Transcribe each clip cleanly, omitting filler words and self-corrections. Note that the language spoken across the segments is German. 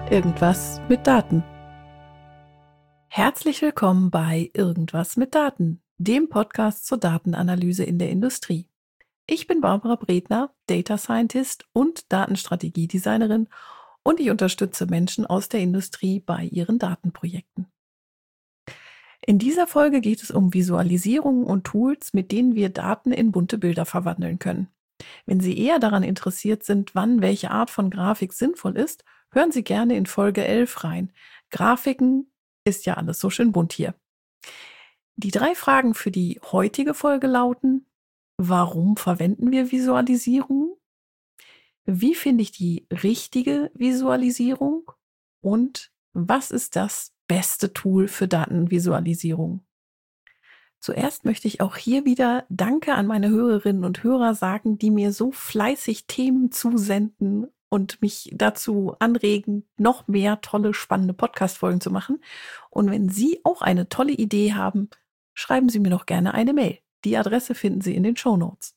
Irgendwas mit Daten. Herzlich willkommen bei Irgendwas mit Daten, dem Podcast zur Datenanalyse in der Industrie. Ich bin Barbara Bredner, Data Scientist und Datenstrategiedesignerin und ich unterstütze Menschen aus der Industrie bei ihren Datenprojekten. In dieser Folge geht es um Visualisierungen und Tools, mit denen wir Daten in bunte Bilder verwandeln können. Wenn Sie eher daran interessiert sind, wann welche Art von Grafik sinnvoll ist, hören Sie gerne in Folge 11 rein. Grafiken ist ja alles so schön bunt hier. Die 3 Fragen für die heutige Folge lauten: Warum verwenden wir Visualisierungen? Wie finde ich die richtige Visualisierung? Und was ist das beste Tool für Datenvisualisierung? Zuerst möchte ich auch hier wieder Danke an meine Hörerinnen und Hörer sagen, die mir so fleißig Themen zusenden und mich dazu anregen, noch mehr tolle, spannende Podcast-Folgen zu machen. Und wenn Sie auch eine tolle Idee haben, schreiben Sie mir doch gerne eine Mail. Die Adresse finden Sie in den Shownotes.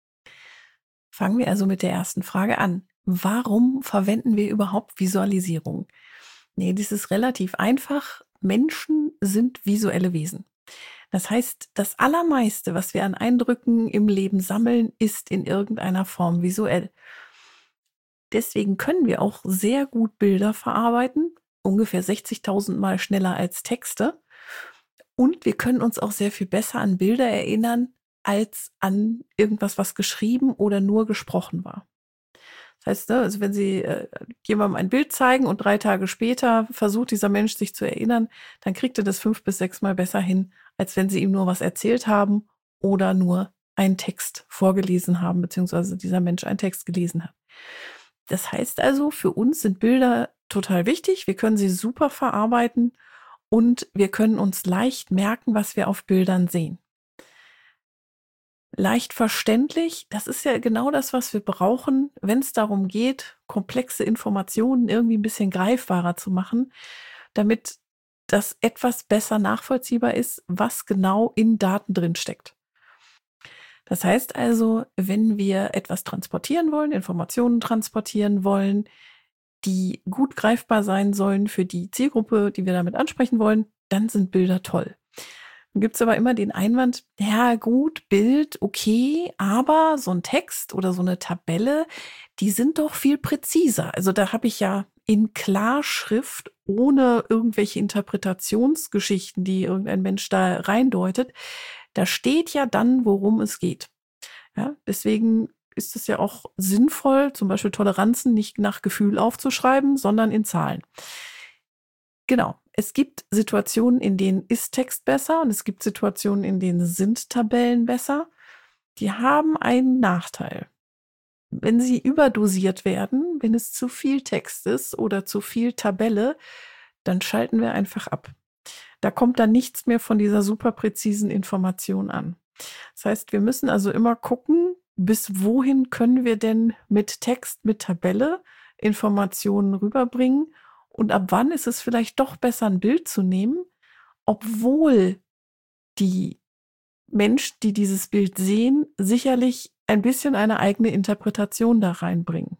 Fangen wir also mit der ersten Frage an. Warum verwenden wir überhaupt Visualisierung? Das ist relativ einfach. Menschen sind visuelle Wesen. Das heißt, das Allermeiste, was wir an Eindrücken im Leben sammeln, ist in irgendeiner Form visuell. Deswegen können wir auch sehr gut Bilder verarbeiten, ungefähr 60.000 Mal schneller als Texte. Und wir können uns auch sehr viel besser an Bilder erinnern, als an irgendwas, was geschrieben oder nur gesprochen war. Das heißt, also wenn Sie jemandem ein Bild zeigen und 3 Tage später versucht dieser Mensch sich zu erinnern, dann kriegt er das 5 bis 6 Mal besser hin, als wenn Sie ihm nur was erzählt haben oder nur einen Text vorgelesen haben, beziehungsweise dieser Mensch einen Text gelesen hat. Das heißt also, für uns sind Bilder total wichtig. Wir können sie super verarbeiten und wir können uns leicht merken, was wir auf Bildern sehen. Leicht verständlich, das ist ja genau das, was wir brauchen, wenn es darum geht, komplexe Informationen irgendwie ein bisschen greifbarer zu machen, damit das etwas besser nachvollziehbar ist, was genau in Daten drin steckt. Das heißt also, wenn wir etwas transportieren wollen, Informationen transportieren wollen, die gut greifbar sein sollen für die Zielgruppe, die wir damit ansprechen wollen, dann sind Bilder toll. Dann gibt es aber immer den Einwand, ja gut, Bild, okay, aber so ein Text oder so eine Tabelle, die sind doch viel präziser. Also da habe ich ja in Klarschrift, ohne irgendwelche Interpretationsgeschichten, die irgendein Mensch da reindeutet, da steht ja dann, worum es geht. Ja, deswegen ist es ja auch sinnvoll, zum Beispiel Toleranzen nicht nach Gefühl aufzuschreiben, sondern in Zahlen. Genau. Es gibt Situationen, in denen ist Text besser und es gibt Situationen, in denen sind Tabellen besser. Die haben einen Nachteil. Wenn sie überdosiert werden, wenn es zu viel Text ist oder zu viel Tabelle, dann schalten wir einfach ab. Da kommt dann nichts mehr von dieser super präzisen Information an. Das heißt, wir müssen also immer gucken, bis wohin können wir denn mit Text, mit Tabelle Informationen rüberbringen und ab wann ist es vielleicht doch besser, ein Bild zu nehmen, obwohl die Menschen, die dieses Bild sehen, sicherlich ein bisschen eine eigene Interpretation da reinbringen.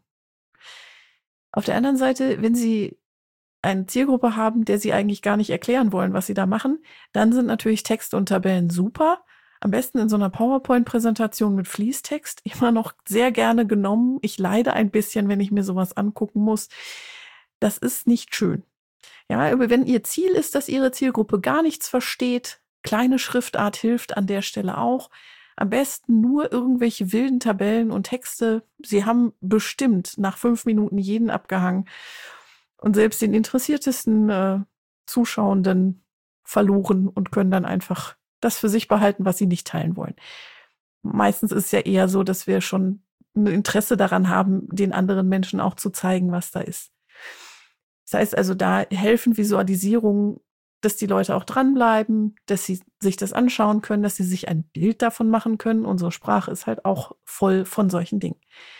Auf der anderen Seite, wenn Sie eine Zielgruppe haben, der Sie eigentlich gar nicht erklären wollen, was Sie da machen, dann sind natürlich Text und Tabellen super. Am besten in so einer PowerPoint-Präsentation mit Fließtext, immer noch sehr gerne genommen. Ich leide ein bisschen, wenn ich mir sowas angucken muss. Das ist nicht schön. Ja, aber wenn Ihr Ziel ist, dass Ihre Zielgruppe gar nichts versteht, kleine Schriftart hilft an der Stelle auch. Am besten nur irgendwelche wilden Tabellen und Texte. Sie haben bestimmt nach 5 Minuten jeden abgehangen und selbst den interessiertesten Zuschauenden verloren und können dann einfach das für sich behalten, was sie nicht teilen wollen. Meistens ist es ja eher so, dass wir schon ein Interesse daran haben, den anderen Menschen auch zu zeigen, was da ist. Das heißt also, da helfen Visualisierungen, dass die Leute auch dranbleiben, dass sie sich das anschauen können, dass sie sich ein Bild davon machen können. Unsere Sprache ist halt auch voll von solchen Dingen.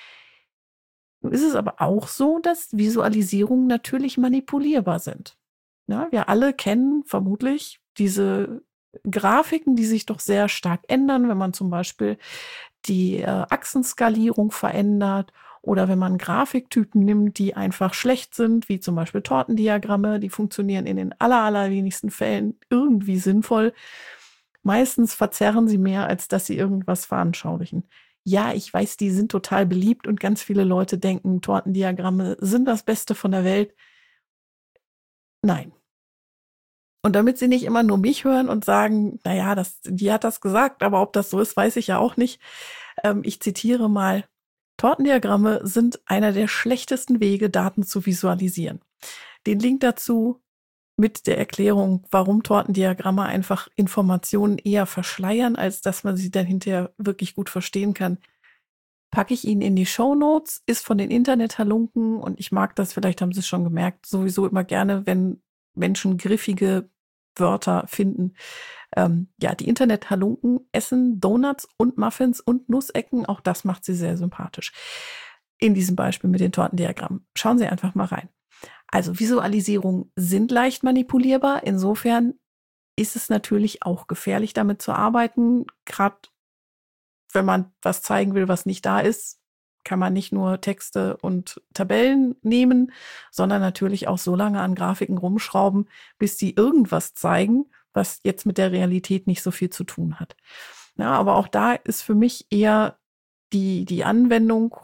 Nun ist es aber auch so, dass Visualisierungen natürlich manipulierbar sind. Ja, wir alle kennen vermutlich diese Grafiken, die sich doch sehr stark ändern, wenn man zum Beispiel die Achsenskalierung verändert Oder wenn man Grafiktypen nimmt, die einfach schlecht sind, wie zum Beispiel Tortendiagramme, die funktionieren in den allerwenigsten Fällen irgendwie sinnvoll. Meistens verzerren sie mehr, als dass sie irgendwas veranschaulichen. Ja, ich weiß, die sind total beliebt und ganz viele Leute denken, Tortendiagramme sind das Beste von der Welt. Nein. Und damit sie nicht immer nur mich hören und sagen, naja, die hat das gesagt, aber ob das so ist, weiß ich ja auch nicht. Ich zitiere mal, Tortendiagramme sind einer der schlechtesten Wege, Daten zu visualisieren. Den Link dazu mit der Erklärung, warum Tortendiagramme einfach Informationen eher verschleiern, als dass man sie dann hinterher wirklich gut verstehen kann, packe ich Ihnen in die Shownotes, ist von den Internethalunken und ich mag das, vielleicht haben Sie es schon gemerkt, sowieso immer gerne, wenn Menschen griffige Wörter finden. Ja, die Internethalunken essen Donuts und Muffins und Nussecken. Auch das macht sie sehr sympathisch. In diesem Beispiel mit den Tortendiagrammen. Schauen Sie einfach mal rein. Also Visualisierungen sind leicht manipulierbar. Insofern ist es natürlich auch gefährlich, damit zu arbeiten. Gerade wenn man was zeigen will, was nicht da ist, kann man nicht nur Texte und Tabellen nehmen, sondern natürlich auch so lange an Grafiken rumschrauben, bis die irgendwas zeigen, was jetzt mit der Realität nicht so viel zu tun hat. Ja, aber auch da ist für mich eher die Anwendung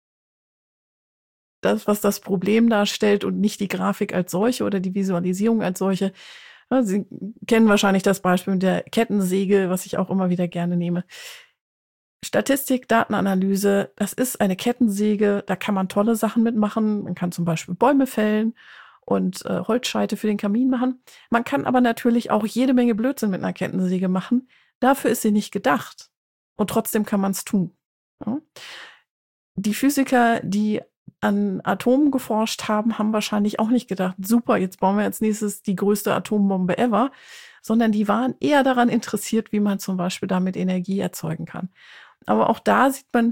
das, was das Problem darstellt und nicht die Grafik als solche oder die Visualisierung als solche. Ja, Sie kennen wahrscheinlich das Beispiel mit der Kettensäge, was ich auch immer wieder gerne nehme. Statistik, Datenanalyse, das ist eine Kettensäge, da kann man tolle Sachen mitmachen. Man kann zum Beispiel Bäume fällen und Holzscheite für den Kamin machen. Man kann aber natürlich auch jede Menge Blödsinn mit einer Kettensäge machen. Dafür ist sie nicht gedacht. Und trotzdem kann man es tun. Ja? Die Physiker, die an Atomen geforscht haben, haben wahrscheinlich auch nicht gedacht, super, jetzt bauen wir als nächstes die größte Atombombe ever, sondern die waren eher daran interessiert, wie man zum Beispiel damit Energie erzeugen kann. Aber auch da sieht man,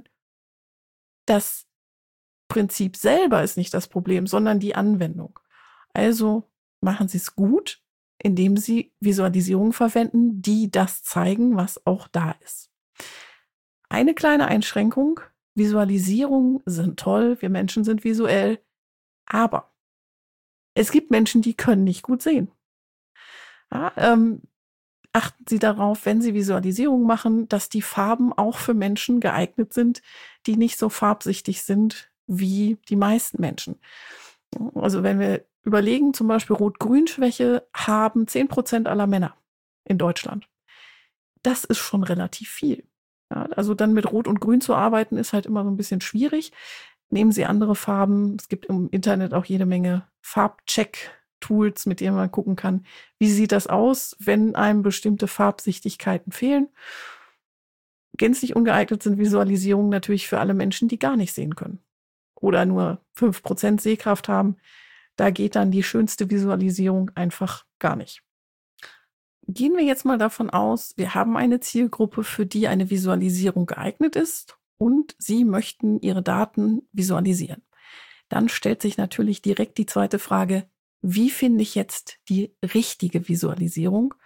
das Prinzip selber ist nicht das Problem, sondern die Anwendung. Also machen Sie es gut, indem Sie Visualisierungen verwenden, die das zeigen, was auch da ist. Eine kleine Einschränkung: Visualisierungen sind toll, wir Menschen sind visuell, aber es gibt Menschen, die können nicht gut sehen. Ja, achten Sie darauf, wenn Sie Visualisierungen machen, dass die Farben auch für Menschen geeignet sind, die nicht so farbsichtig sind wie die meisten Menschen. Also wenn wir überlegen, zum Beispiel Rot-Grün-Schwäche haben 10% aller Männer in Deutschland. Das ist schon relativ viel. Ja, also dann mit Rot und Grün zu arbeiten, ist halt immer so ein bisschen schwierig. Nehmen Sie andere Farben. Es gibt im Internet auch jede Menge Farbcheck-Tools, mit denen man gucken kann, wie sieht das aus, wenn einem bestimmte Farbsichtigkeiten fehlen. Gänzlich ungeeignet sind Visualisierungen natürlich für alle Menschen, die gar nicht sehen können oder nur 5% Sehkraft haben. Da geht dann die schönste Visualisierung einfach gar nicht. Gehen wir jetzt mal davon aus, wir haben eine Zielgruppe, für die eine Visualisierung geeignet ist und Sie möchten Ihre Daten visualisieren. Dann stellt sich natürlich direkt die zweite Frage: Wie finde ich jetzt die richtige Visualisierung?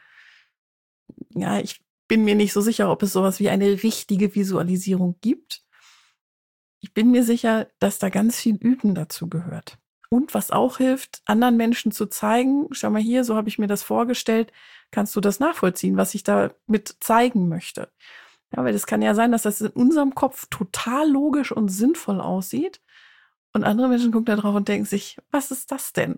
Ja, ich bin mir nicht so sicher, ob es sowas wie eine richtige Visualisierung gibt. Ich bin mir sicher, dass da ganz viel Üben dazu gehört. Und was auch hilft, anderen Menschen zu zeigen, schau mal hier, so habe ich mir das vorgestellt, kannst du das nachvollziehen, was ich damit zeigen möchte. Ja, weil es kann ja sein, dass das in unserem Kopf total logisch und sinnvoll aussieht und andere Menschen gucken da drauf und denken sich, was ist das denn?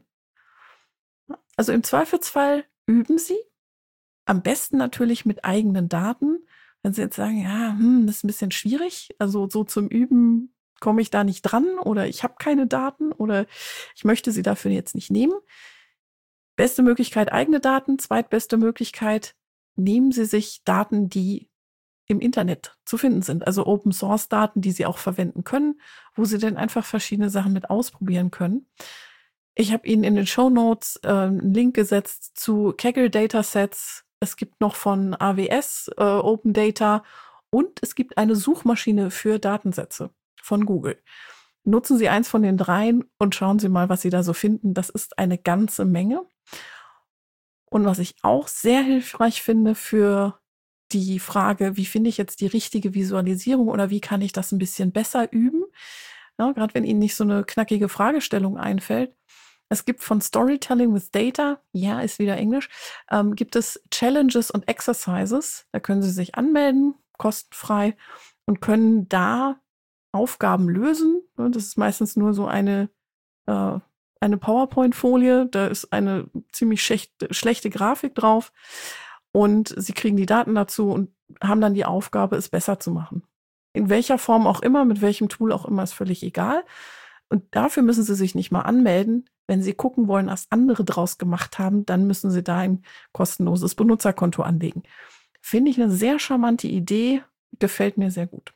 Also im Zweifelsfall üben Sie, am besten natürlich mit eigenen Daten. Wenn Sie jetzt sagen, ja, das ist ein bisschen schwierig, also so zum Üben komme ich da nicht dran oder ich habe keine Daten oder ich möchte sie dafür jetzt nicht nehmen. Beste Möglichkeit, eigene Daten. Zweitbeste Möglichkeit, nehmen Sie sich Daten, die im Internet zu finden sind. Also Open-Source-Daten, die Sie auch verwenden können, wo Sie dann einfach verschiedene Sachen mit ausprobieren können. Ich habe Ihnen in den Shownotes einen Link gesetzt zu Kaggle Datasets. Es gibt noch von AWS Open Data und es gibt eine Suchmaschine für Datensätze von Google. Nutzen Sie eins von den dreien und schauen Sie mal, was Sie da so finden. Das ist eine ganze Menge. Und was ich auch sehr hilfreich finde für die Frage, wie finde ich jetzt die richtige Visualisierung oder wie kann ich das ein bisschen besser üben? Ja, gerade wenn Ihnen nicht so eine knackige Fragestellung einfällt. Es gibt von Storytelling with Data, ja, ist wieder Englisch, gibt es Challenges und Exercises. Da können Sie sich anmelden, kostenfrei, und können da Aufgaben lösen. Und das ist meistens nur so eine PowerPoint-Folie. Da ist eine ziemlich schlechte Grafik drauf. Und Sie kriegen die Daten dazu und haben dann die Aufgabe, es besser zu machen. In welcher Form auch immer, mit welchem Tool auch immer, ist völlig egal. Und dafür müssen Sie sich nicht mal anmelden. Wenn Sie gucken wollen, was andere draus gemacht haben, dann müssen Sie da ein kostenloses Benutzerkonto anlegen. Finde ich eine sehr charmante Idee, gefällt mir sehr gut.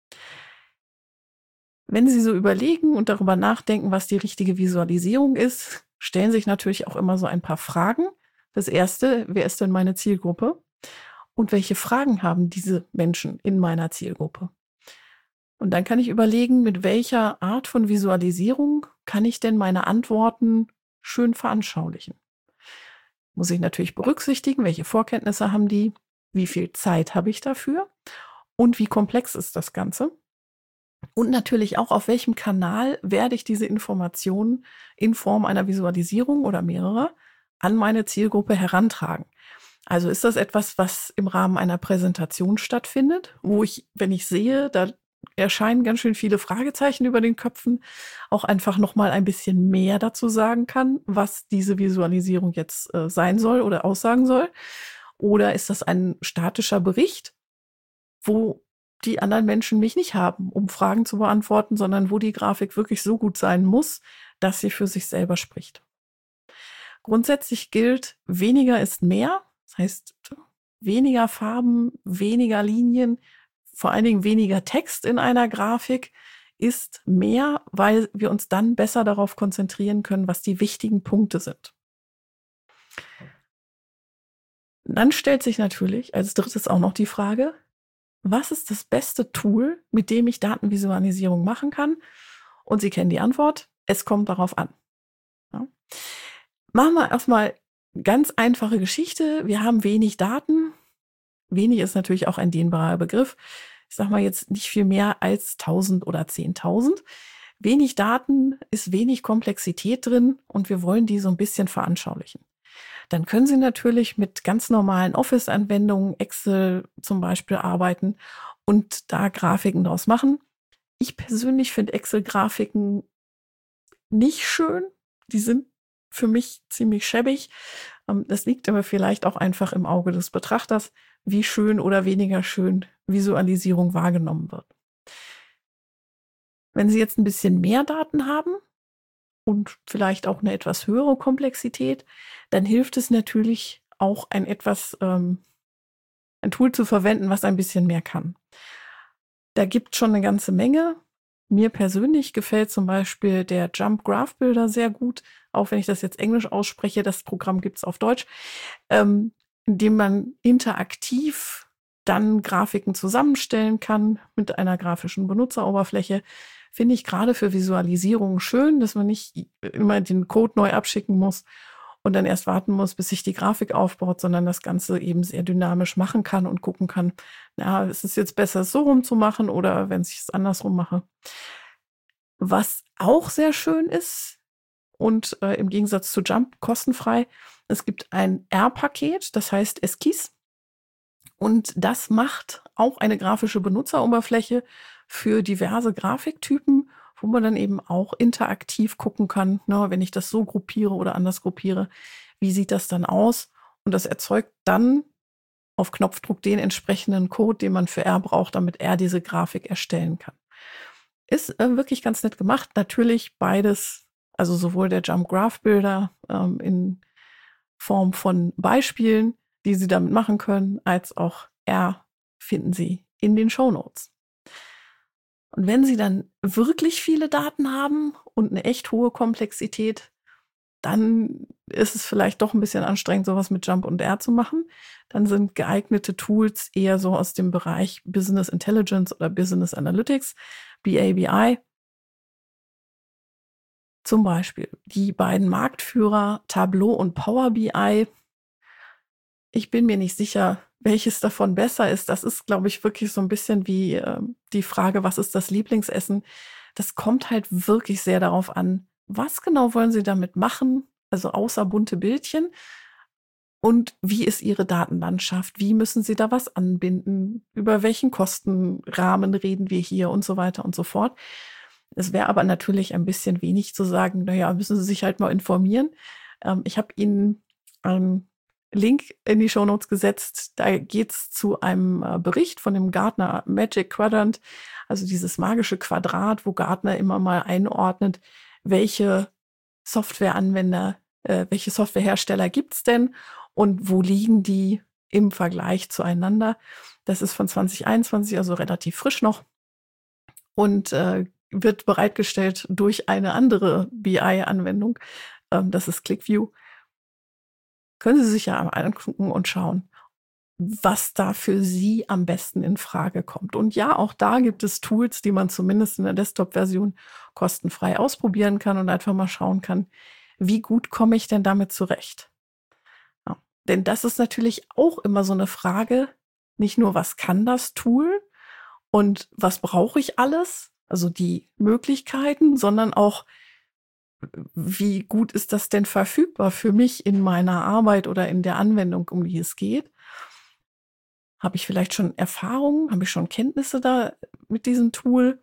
Wenn Sie so überlegen und darüber nachdenken, was die richtige Visualisierung ist, stellen sich natürlich auch immer so ein paar Fragen. Das erste, wer ist denn meine Zielgruppe? Und welche Fragen haben diese Menschen in meiner Zielgruppe? Und dann kann ich überlegen, mit welcher Art von Visualisierung kann ich denn meine Antworten schön veranschaulichen. Muss ich natürlich berücksichtigen, welche Vorkenntnisse haben die, wie viel Zeit habe ich dafür und wie komplex ist das Ganze. Und natürlich auch, auf welchem Kanal werde ich diese Informationen in Form einer Visualisierung oder mehrerer an meine Zielgruppe herantragen. Also ist das etwas, was im Rahmen einer Präsentation stattfindet, wo ich, wenn ich sehe, da erscheinen ganz schön viele Fragezeichen über den Köpfen, auch einfach noch mal ein bisschen mehr dazu sagen kann, was diese Visualisierung jetzt sein soll oder aussagen soll? Oder ist das ein statischer Bericht, wo die anderen Menschen mich nicht haben, um Fragen zu beantworten, sondern wo die Grafik wirklich so gut sein muss, dass sie für sich selber spricht? Grundsätzlich gilt, weniger ist mehr. Das heißt, weniger Farben, weniger Linien, vor allen Dingen weniger Text in einer Grafik ist mehr, weil wir uns dann besser darauf konzentrieren können, was die wichtigen Punkte sind. Dann stellt sich natürlich als drittes auch noch die Frage, was ist das beste Tool, mit dem ich Datenvisualisierung machen kann? Und Sie kennen die Antwort, es kommt darauf an. Ja. Machen wir erstmal ganz einfache Geschichte. Wir haben wenig Daten. Wenig ist natürlich auch ein dehnbarer Begriff. Ich sage mal jetzt nicht viel mehr als 1000 oder 10.000. Wenig Daten ist wenig Komplexität drin und wir wollen die so ein bisschen veranschaulichen. Dann können Sie natürlich mit ganz normalen Office-Anwendungen, Excel zum Beispiel, arbeiten und da Grafiken draus machen. Ich persönlich finde Excel-Grafiken nicht schön. Die sind für mich ziemlich schäbig. Das liegt aber vielleicht auch einfach im Auge des Betrachters, wie schön oder weniger schön Visualisierung wahrgenommen wird. Wenn Sie jetzt ein bisschen mehr Daten haben und vielleicht auch eine etwas höhere Komplexität, dann hilft es natürlich auch ein Tool zu verwenden, was ein bisschen mehr kann. Da gibt es schon eine ganze Menge. Mir persönlich gefällt zum Beispiel der Jump Graph Builder sehr gut, auch wenn ich das jetzt Englisch ausspreche. Das Programm gibt es auf Deutsch, indem man interaktiv dann Grafiken zusammenstellen kann mit einer grafischen Benutzeroberfläche. Finde ich gerade für Visualisierungen schön, dass man nicht immer den Code neu abschicken muss und dann erst warten muss, bis sich die Grafik aufbaut, sondern das Ganze eben sehr dynamisch machen kann und gucken kann, na, ist es jetzt besser, es so rum zu machen oder wenn ich es andersrum mache. Was auch sehr schön ist und im Gegensatz zu Jump kostenfrei, es gibt ein R-Paket, das heißt Esquisse. Und das macht auch eine grafische Benutzeroberfläche für diverse Grafiktypen, wo man dann eben auch interaktiv gucken kann, ne, wenn ich das so gruppiere oder anders gruppiere, wie sieht das dann aus? Und das erzeugt dann auf Knopfdruck den entsprechenden Code, den man für R braucht, damit er diese Grafik erstellen kann. Ist wirklich ganz nett gemacht. Natürlich beides, also sowohl der Jump Graph Builder in Form von Beispielen, die Sie damit machen können, als auch R finden Sie in den Shownotes. Und wenn Sie dann wirklich viele Daten haben und eine echt hohe Komplexität, dann ist es vielleicht doch ein bisschen anstrengend, sowas mit Jump und R zu machen. Dann sind geeignete Tools eher so aus dem Bereich Business Intelligence oder Business Analytics, BABI. Zum Beispiel die beiden Marktführer Tableau und Power BI. Ich bin mir nicht sicher, welches davon besser ist. Das ist, glaube ich, wirklich so ein bisschen wie die Frage, was ist das Lieblingsessen? Das kommt halt wirklich sehr darauf an, was genau wollen Sie damit machen, also außer bunte Bildchen. Und wie ist Ihre Datenlandschaft? Wie müssen Sie da was anbinden? Über welchen Kostenrahmen reden wir hier und so weiter und so fort. Es wäre aber natürlich ein bisschen wenig zu sagen, naja, müssen Sie sich halt mal informieren. Ich habe Ihnen einen Link in die Shownotes gesetzt. Da geht's zu einem Bericht von dem Gartner Magic Quadrant, also dieses magische Quadrat, wo Gartner immer mal einordnet, welche Softwareanwender, welche Softwarehersteller gibt's denn und wo liegen die im Vergleich zueinander. Das ist von 2021, also relativ frisch noch und wird bereitgestellt durch eine andere BI-Anwendung. Das ist ClickView. Können Sie sich ja einmal angucken und schauen, was da für Sie am besten in Frage kommt. Und ja, auch da gibt es Tools, die man zumindest in der Desktop-Version kostenfrei ausprobieren kann und einfach mal schauen kann, wie gut komme ich denn damit zurecht? Ja. Denn das ist natürlich auch immer so eine Frage, nicht nur, was kann das Tool und was brauche ich alles, also die Möglichkeiten, sondern auch, wie gut ist das denn verfügbar für mich in meiner Arbeit oder in der Anwendung, um die es geht? Habe ich vielleicht schon Erfahrungen? Habe ich schon Kenntnisse da mit diesem Tool?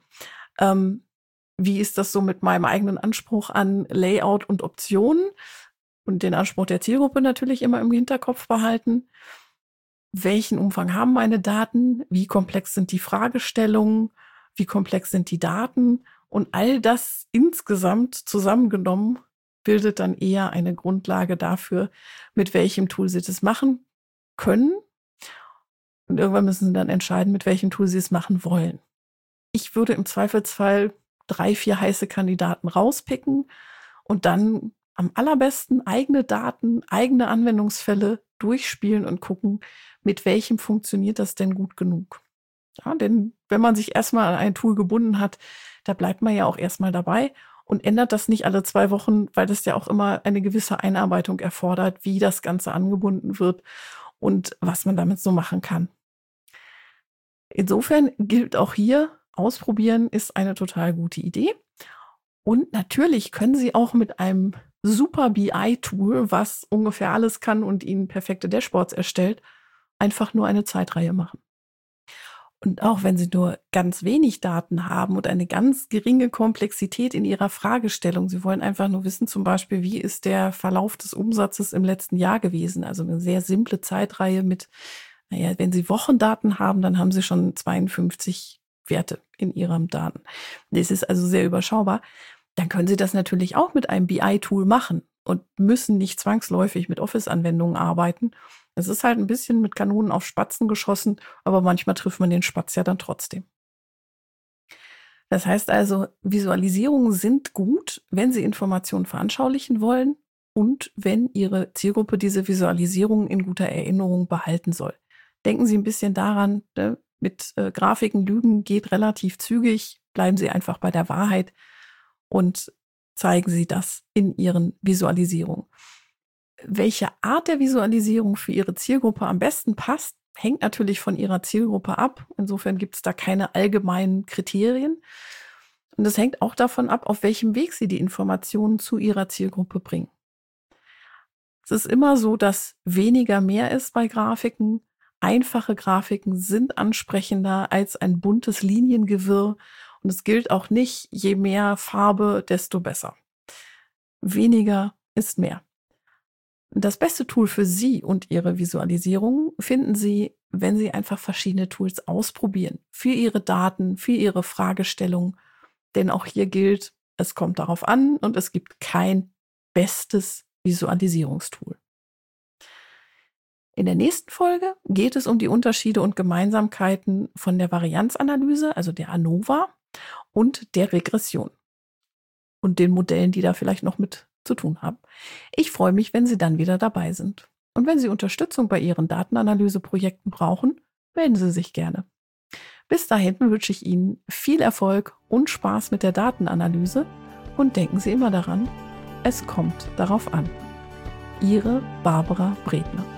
Wie ist das so mit meinem eigenen Anspruch an Layout und Optionen? Und den Anspruch der Zielgruppe natürlich immer im Hinterkopf behalten. Welchen Umfang haben meine Daten? Wie komplex sind die Fragestellungen? Wie komplex sind die Daten? Und all das insgesamt zusammengenommen bildet dann eher eine Grundlage dafür, mit welchem Tool Sie das machen können. Und irgendwann müssen Sie dann entscheiden, mit welchem Tool Sie es machen wollen. Ich würde im Zweifelsfall 3, 4 heiße Kandidaten rauspicken und dann am allerbesten eigene Daten, eigene Anwendungsfälle durchspielen und gucken, mit welchem funktioniert das denn gut genug. Ja, denn wenn man sich erstmal an ein Tool gebunden hat, da bleibt man ja auch erstmal dabei und ändert das nicht alle 2 Wochen, weil das ja auch immer eine gewisse Einarbeitung erfordert, wie das Ganze angebunden wird und was man damit so machen kann. Insofern gilt auch hier, ausprobieren ist eine total gute Idee. Und natürlich können Sie auch mit einem super BI-Tool, was ungefähr alles kann und Ihnen perfekte Dashboards erstellt, einfach nur eine Zeitreihe machen. Und auch wenn Sie nur ganz wenig Daten haben und eine ganz geringe Komplexität in Ihrer Fragestellung, Sie wollen einfach nur wissen, zum Beispiel, wie ist der Verlauf des Umsatzes im letzten Jahr gewesen? Also eine sehr simple Zeitreihe mit, naja, wenn Sie Wochendaten haben, dann haben Sie schon 52 Werte in Ihrem Daten. Das ist also sehr überschaubar. Dann können Sie das natürlich auch mit einem BI-Tool machen und müssen nicht zwangsläufig mit Office-Anwendungen arbeiten. Es ist halt ein bisschen mit Kanonen auf Spatzen geschossen, aber manchmal trifft man den Spatz ja dann trotzdem. Das heißt also, Visualisierungen sind gut, wenn Sie Informationen veranschaulichen wollen und wenn Ihre Zielgruppe diese Visualisierungen in guter Erinnerung behalten soll. Denken Sie ein bisschen daran, mit Grafiken lügen geht relativ zügig. Bleiben Sie einfach bei der Wahrheit und zeigen Sie das in Ihren Visualisierungen. Welche Art der Visualisierung für Ihre Zielgruppe am besten passt, hängt natürlich von Ihrer Zielgruppe ab. Insofern gibt es da keine allgemeinen Kriterien. Und es hängt auch davon ab, auf welchem Weg Sie die Informationen zu Ihrer Zielgruppe bringen. Es ist immer so, dass weniger mehr ist bei Grafiken. Einfache Grafiken sind ansprechender als ein buntes Liniengewirr. Und es gilt auch nicht, je mehr Farbe, desto besser. Weniger ist mehr. Das beste Tool für Sie und Ihre Visualisierung finden Sie, wenn Sie einfach verschiedene Tools ausprobieren. Für Ihre Daten, für Ihre Fragestellung. Denn auch hier gilt, es kommt darauf an und es gibt kein bestes Visualisierungstool. In der nächsten Folge geht es um die Unterschiede und Gemeinsamkeiten von der Varianzanalyse, also der ANOVA, und der Regression. Und den Modellen, die da vielleicht noch mit zu tun haben. Ich freue mich, wenn Sie dann wieder dabei sind. Und wenn Sie Unterstützung bei Ihren Datenanalyseprojekten brauchen, melden Sie sich gerne. Bis dahin wünsche ich Ihnen viel Erfolg und Spaß mit der Datenanalyse und denken Sie immer daran, es kommt darauf an. Ihre Barbara Bredner.